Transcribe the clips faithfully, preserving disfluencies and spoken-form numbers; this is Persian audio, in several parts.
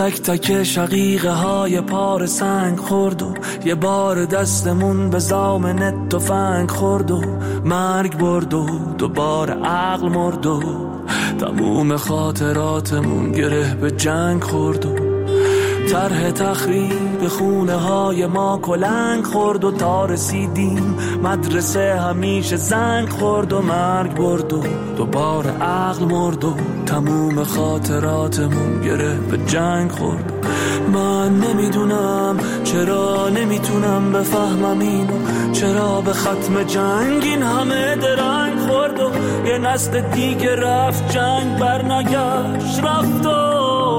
تک تک شقیقه های پار سنگ خورد و یه بار دستمون به زامن تفنگ خورد و مرگ برد و دوباره عقل مرد و تموم خاطراتمون گره به جنگ خورد و طرح تخریب خونه های ما کلنگ خورد و تا رسیدیم مدرسه همیشه زنگ خورد و مرگ برد و دوباره عقل مرد و تموم خاطراتمون گره به جنگ خورد. من نمیدونم چرا نمیتونم بفهمم اینو، چرا به ختم جنگ این همه درنگ خورد و یه نسل دیگه رفت جنگ برنگشت، رفت و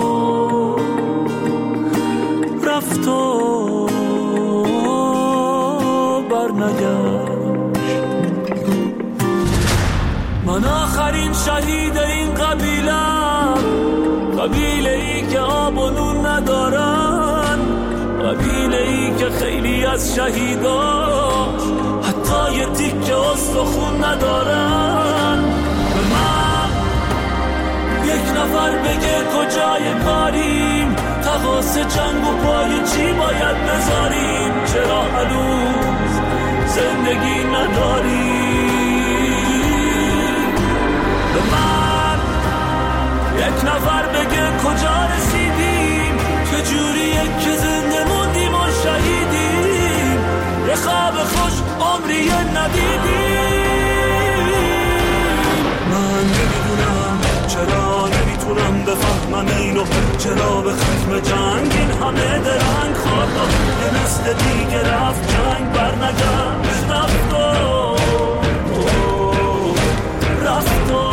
رفت و برنگشت. من آخرین شهید این قبیلم، قبیله ای که آب و نون ندارن، قبیله ای که خیلی از شهیداش حتی یه تیکه استخون ندارن. به من یک نفر بگه کجای کاریم، تقاس جنگ و پای چی باید بذاریم، چرا هنوز زندگی نداریم. به من یک نفر بگه کجا رسیدیم، چجوریه که زنده موندیم و شهیدیم، یه خواب خوش عمری ندیدیم. من نمیدونم چرا نمیتونم بفهمم اینو، چرا به ختم جنگ این همه درنگ خورد و یه نسل دیگه رفت جنگ برنگشت، رفت و رفت و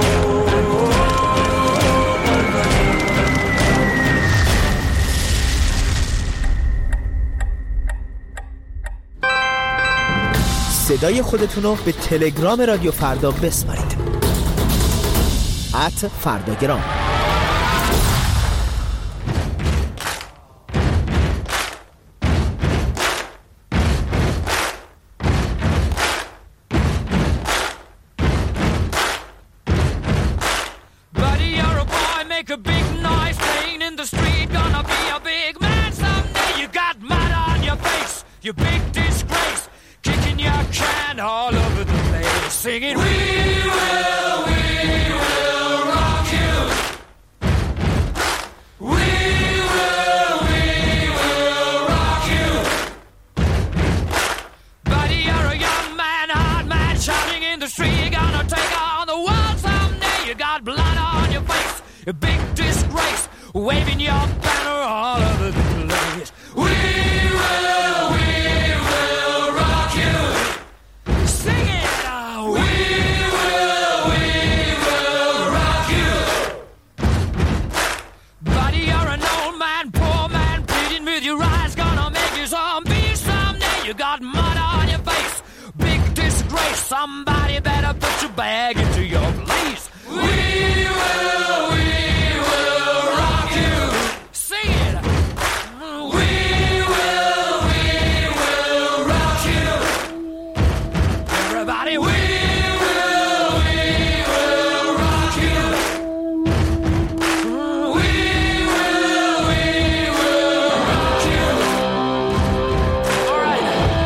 صدای خودتونو به تلگرام رادیو فردا بسپارید. ات فرداگرام. Singing, we will, we will rock you. We will, we will rock you. Buddy, you're a young man, hard man, shouting in the street. You're gonna take on the world someday. You got blood on your face, a big disgrace, waving your banner all over the place. We will, we will rock you. Sing it. You got mud on your face, big disgrace. Somebody better put your bag into your place. We will, we will rock you. Sing it. We will, we will rock you. Everybody, we will, we will rock you. We will, we will rock you. All right.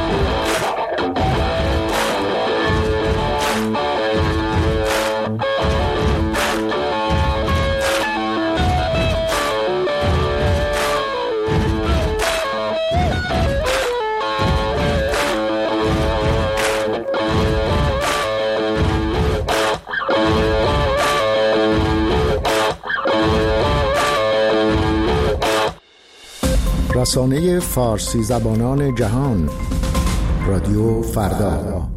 رسانه فارسی زبانان جهان، رادیو فردا.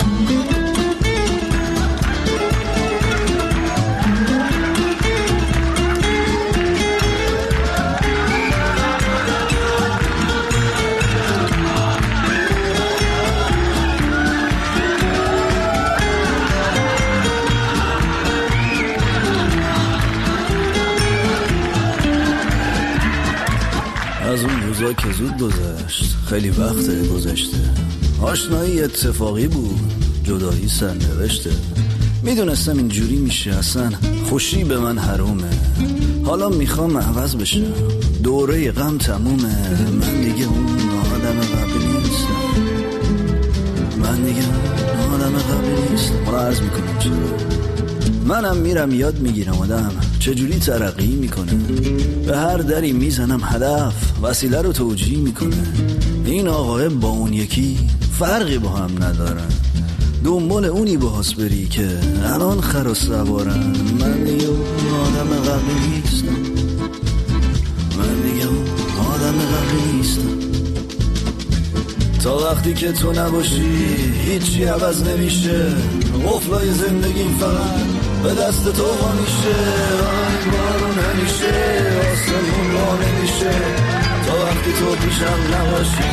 از اون روزا که زود گذشت، خیلی وقته گذشته. آشنایی اتفاقی بود، جدایی سرنوشته. میدونستم اینجوری میشه، اصلا خوشی به من حرومه. حالا میخوام عوض بشم، دوره غم تمومه، من دیگه اون آدم قبلی نیستم، من دیگه اون آدم قبلی نیستم. من عرض میکنم چرا منم میرم یاد میگیرم آدم چجوری ترقی میکنه، به هر دری میزنم هدف وسیله رو توجیه میکنه. این آقای با اون یکی فرقی با هم ندارن، دنبال اونی باهاس بری که الان خر و سوارن. من دیگه آدم قبلی نیستم، من دیگه آدم قبلی نیستم. تا وقتی که تو نباشی هیچی عوض نمیشه، قفلای زندگیم فقط به دست تو ها میشه. آی بارون همیشه آسمون ها نمیشه، تا وقتی تو پیشم نباشی.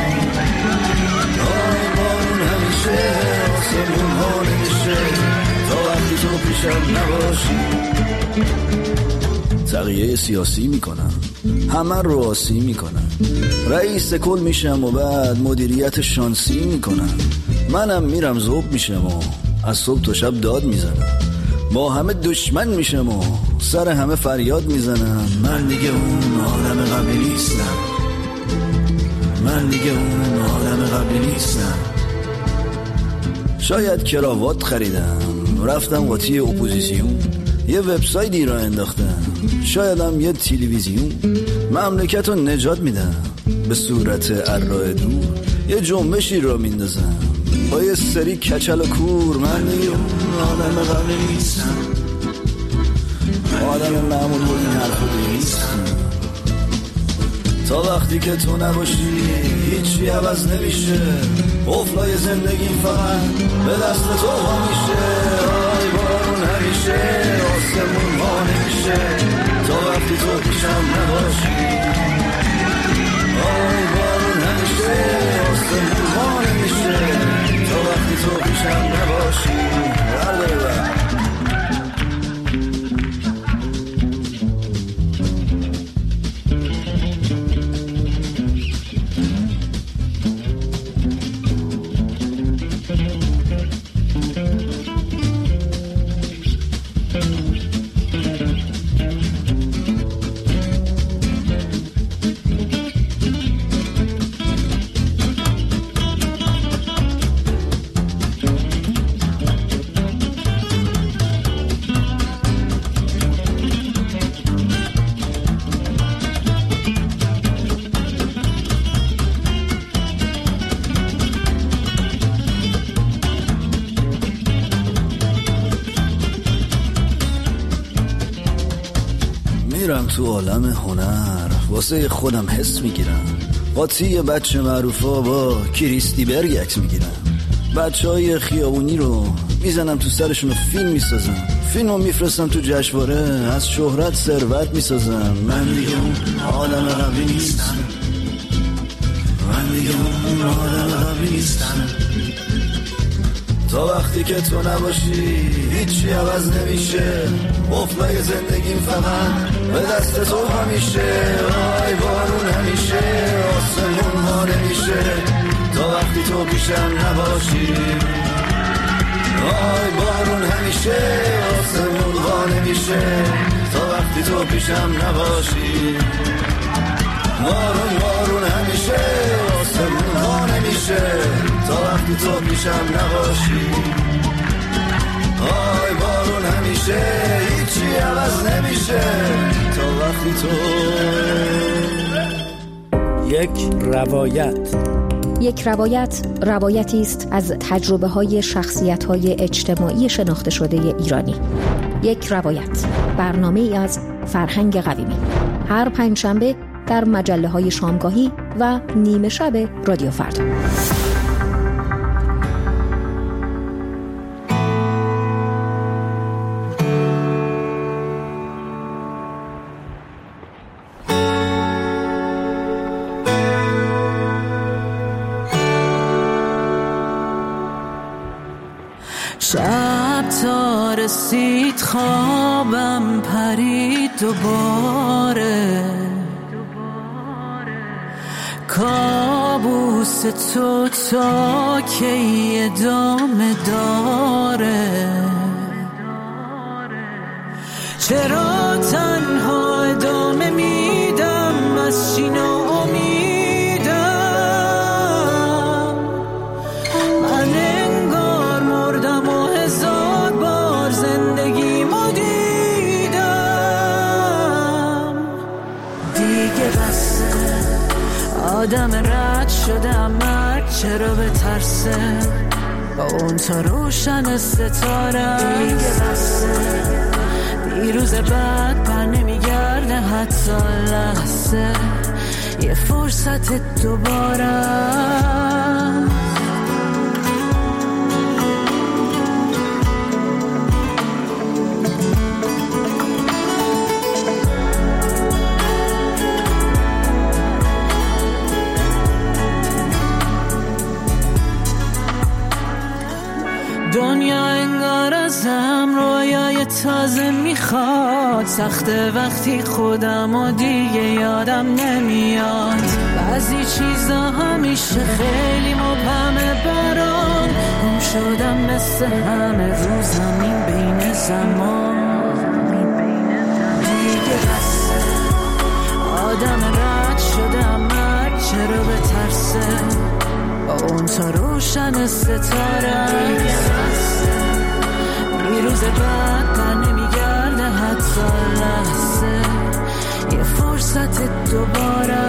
آی بارون همیشه آسمون ها نمیشه، تا وقتی تو پیشم نباشی. تغییر سیاسی میکنم، همه رو آسی میکنم، رئیس کل میشم و بعد مدیریت شانسی میکنم. منم میرم ذوب میشم و از صبح تا شب داد میزنم، با همه دشمن میشم و سر همه فریاد میزنم. من دیگه اون آدم قبلی نیستم، من دیگه اون آدم قبلی نیستم. شاید کراوات خریدم، رفتم قاطی اپوزیسیون، یه وبسایتی را انداختم، شایدم یه تلویزیون. مملکت رو نجات میدم به صورت ارائه دور، یه جنبشی را میندازم با یه سری کچل و کور. من دیگه آدم قبلی نیستم، آدم معمول و این حرفو نیستم. تا وقتی که تو nabاشی هیچی عوض نمیشه، قفلای زندگیم فقط به دست تو ها میشه. آی بارون همیشه آسمون ها نمیشه، تا وقتی تو پیشم نباشی. آی بارون همیشه آسمون ها نمیشه، تا وقتی تو پیشم نباشی. بله بله میرم تو عالم هنر، واسه خودم حس میگیرم، قاطی یه بچه معروفا با کریستی برگ عکس میگیرم. بچه های خیابونی رو میزنم تو سرشون و فیلم میسازم، فیلم رو میفرستم تو جشنواره، از شهرت ثروت میسازم. من دیگه اون آدم قبلی نیستم، من دیگه اون آدم قبلی نیستم. تا وقتی که تو نباشی هیچی عوض نمیشه، قفلای زندگیم فقط به دست تو همیشه. آی بارون همیشه آسمون ها نمیشه، تا وقتی تو پیشم نباشی. آی بارون همیشه آسمون ها نمیشه، تا وقتی تو پیشم نباشی. بارون بارون همیشه آسمون ها نمیشه، تا وقتی تو پیشم نباشی. آی بارون همیشه هیچی عوض نمیشه، تا وقتی تو. یک روایت. یک روایت روایتی است از تجربه های شخصیت های اجتماعی شناخته شده ایرانی. یک روایت، برنامه ای از فرهنگ قویمی، هر پنجشنبه در مجله های شامگاهی و نیمه شب رادیو فردا. شب تا رسید خوابم پرید دوباره، کابوس تو تا کی ادامه داره؟ چرا تنها ادامه میدم آدم رد شدم مرد چرا به ترسه با اون تا روشن ستاره دیگه بسته دیروز بعد پر نمیگرده حتی لحظه یه فرصت دوباره دنیا انگار ازم رویای تازه میخواد سخته وقتی خودم و دیگه یادم نمیاد بعضی چیزا همیشه خیلی مبهمه برام گم شدم مثل همه رو زمین بین زمان دیگه بسه آدم رد شدم مرد چرا به ترسه با اون تا روشن ستاره دیروز بعد پر نمیگرده حتی لحظه یه فرصت دوباره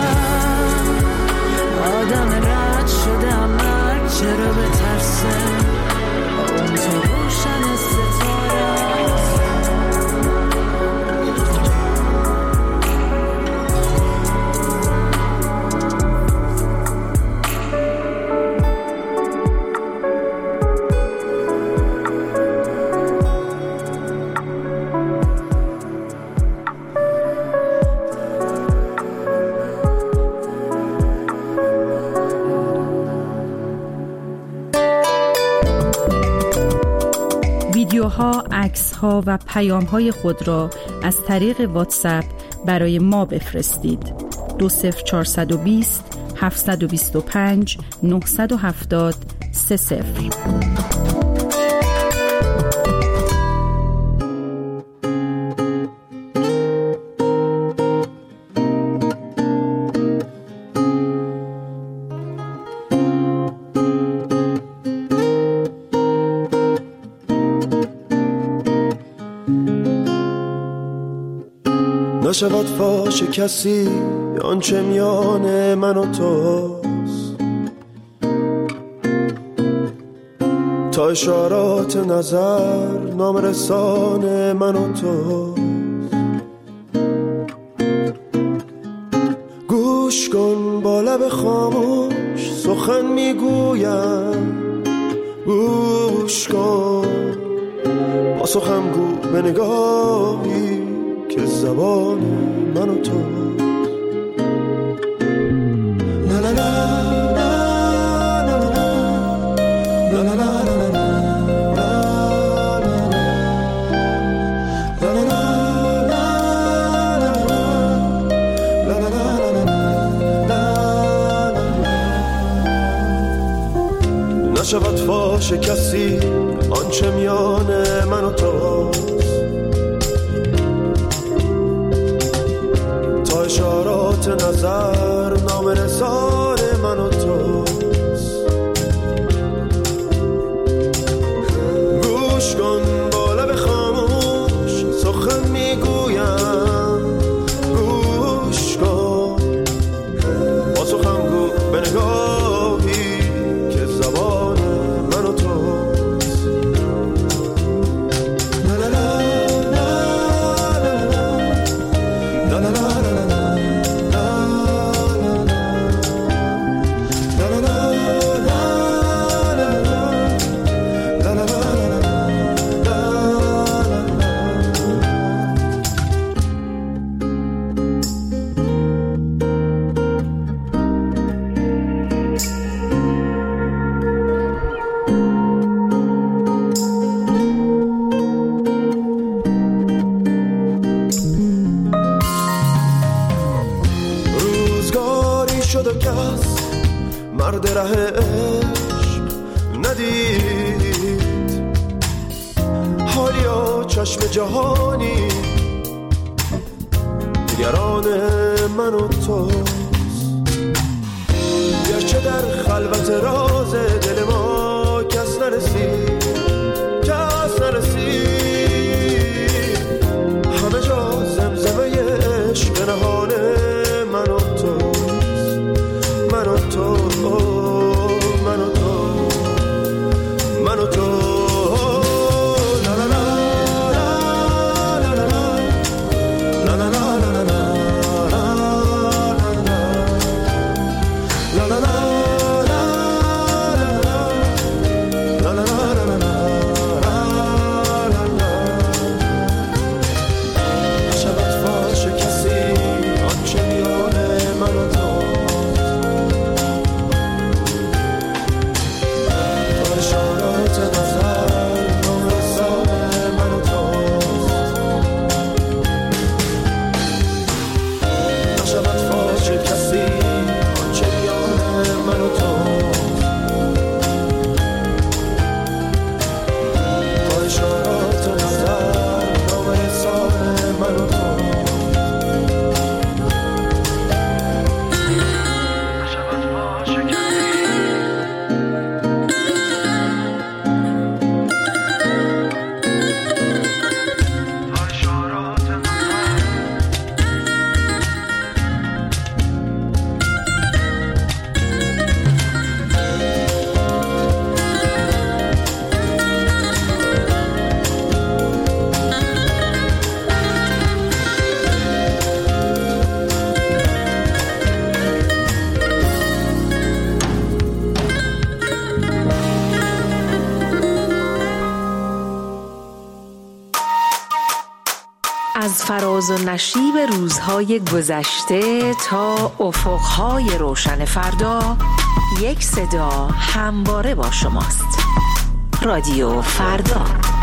آدم رد شده مرد چرا به ترسه با اون تا روشن ستاره ویدیوها، عکس‌ها و پیام‌های خود را از طریق واتساپ برای ما بفرستید. دو صفر چهارصد و بیست هفتصد و بیست و پنج نهصد و هفتاد سه صفر. نشود فاش کسی آنچه میان من و توست تا اشارات نظر نام رسان من و توست گوش کن با لب خاموش سخن میگویم گوش کن با سخن گو به نگاهی که زبان من و تو لا لا لا لا لا لا لا نشود فاش کسی آنچه میان من و توست تا اشارات نظر نام رسان من و توست گوش کن با لب خاموش سخن میگویم گوش کن با سخن گو به نگاهی که زبان من و توست لا لا لا لا لا لا مرد ره عشق ندید حالیا چشم جهانی نگران من و توست گرچه در خلوت راز دل ما کس نرسید کس نرسید همه جا زمزمه عشق نهان من و توست فراز و نشیب روزهای گذشته تا افقهای روشن فردا، یک صدا همواره با شماست. رادیو فردا.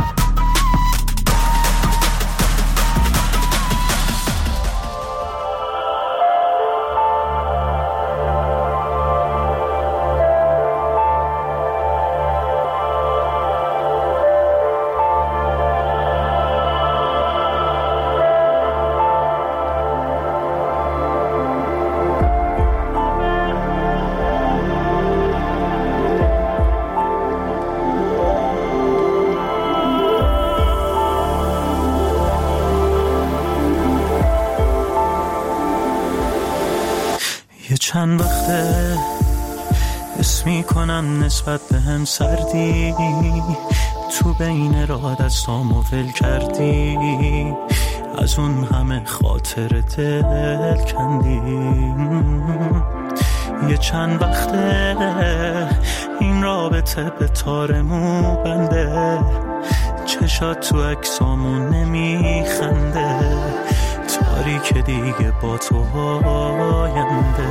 چند وقته حس میکنم نسبت به هم سردی، تو بین راه دستامو ول کردی، از اون همه خاطر دل کندی. یه چند وقته این رابطه به تارمو بنده، چشات تو عکسامون نمیخنده، تاریک دیگه با تو آینده.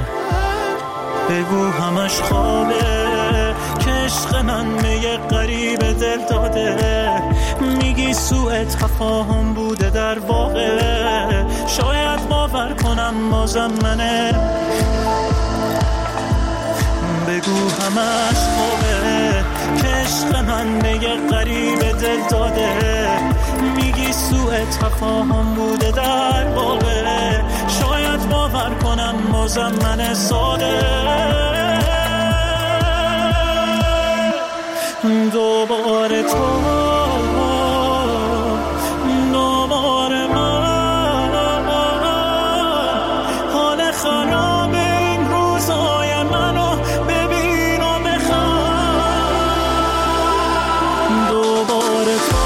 بگو همش خوابه که عشق من به یه غریب دل داده، میگی سوء تفاهم بوده در واقع، شاید باور کنم بازم منه. بگو همش خوابه که عشق من به یه غریب دل داده، میگی سوء تفاهم بوده در واقع، شاید باور کنم بازم من ساده. دوباره تو دوباره من، حال خراب این روزای منو ببین و بخوام. دوباره تو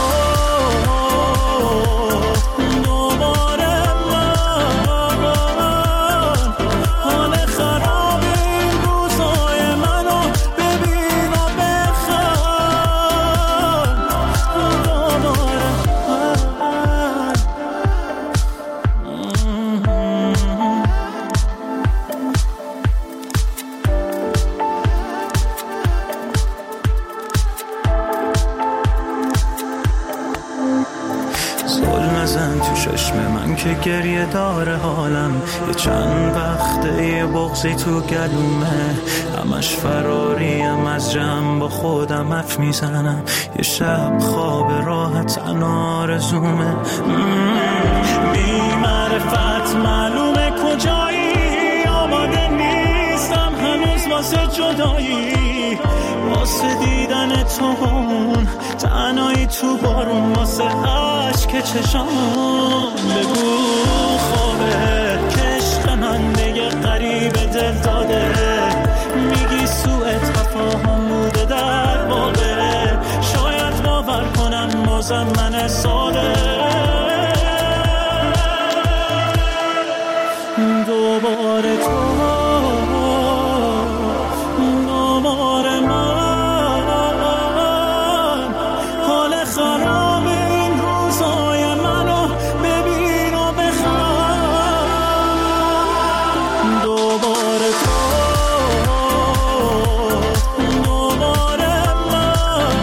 که گریه داره حالم، یه چند وقته یه بغضی تو گلومه، همش فراریم از جمع، با خودم حرف میزنم، یه شب خواب راحت تنها آرزومه. بی معرفت معلومه کجایی، آماده نیستم هنوز واسه جدایی، واسه دیدن تو اون تنهایی تو بارون، واسه عشق چشام. بگو خوابه که عشق من به یه غریب دل داده، میگی سوء تفاهم بوده در واقع، شاید باور کنم بازم من ساده. دوباره تو دوباره من، حال خراب این روزای منو ببین و بخوام. دوباره تو دوباره من،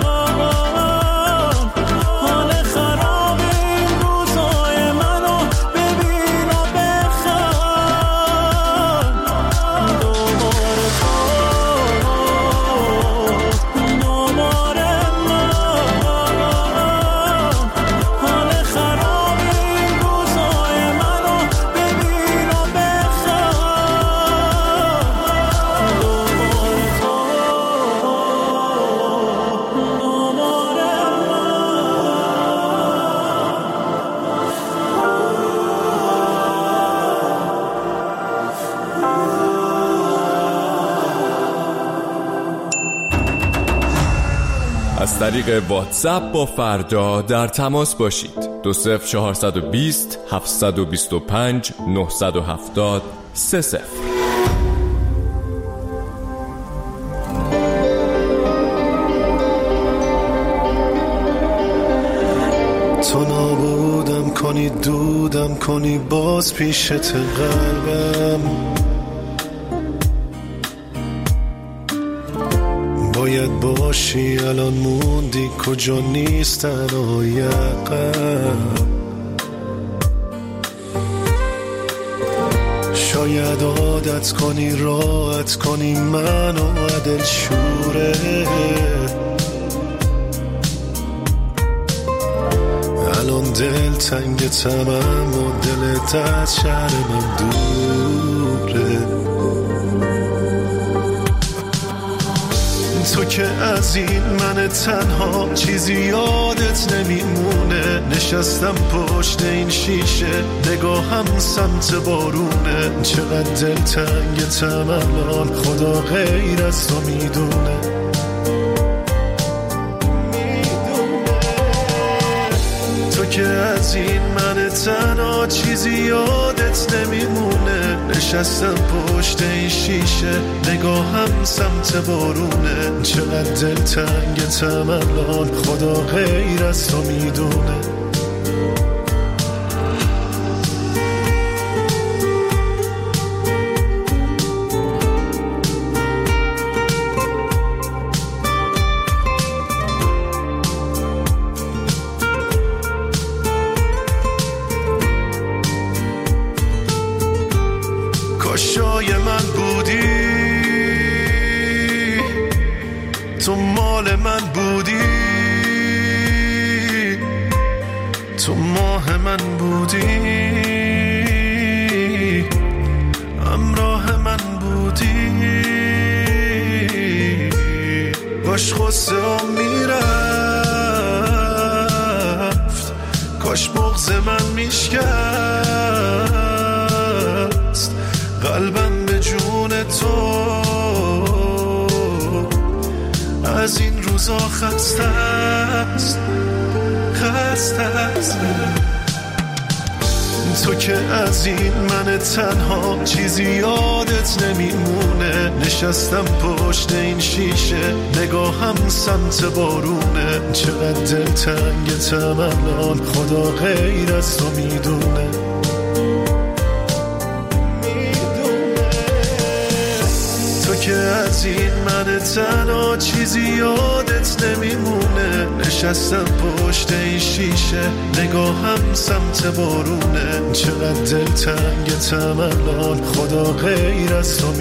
حال خراب این روزای منو ببین و بخوام. دوباره تو دوباره من، حال خراب این روزای منو ببین و بخوام. دوباره تو دوباره از طریق واتساپ با فردا در تماس باشید. دو صفر چهارصد و بیست هفتصد و بیست و پنج نهصد و هفتاد سه صفر. تو نابودم کنی دور کنی باز پیشت قلبم، باید باشی الان موندی کجا نیستن و یقم، شاید عادت کنی راحت کنی منو عدل شوره، الان دل تنگ تمام و دلت از شهر من دوره. تو که از این من تنها چیزی یادت نمیمونه، نشستم پشت این شیشه نگاهم سمت بارونه، چقدر دل تنگتم الان خدا غیر از تو میدونه. تو که از این من تنها چیزی یادت نمیمونه، نشستم پشت این شیشه نگاهم سمت بارونه، چقدر دل تنگتم الان خدا غیر از تو میدونه. کاشای من بودی، تو مال من بودی، تو ماه من بودی، همراه من بودی، باش غصه هم میرفت، کاش بغض من میشکست، قلبم به جون تو از این روزا خسته است، خسته است. تو که از این من تنها چیزی یادت نمیمونه، نشستم پشت این شیشه نگاهم سمت بارونه، چقدر دل تنگتم الان خدا غیر از تو میدونه. که از این من تنها چیزی یادت نمیمونه، نشستم پشت این شیشه نگاهم سمت بارونه، چقدر دل تنگتم الان خدا غیر از تو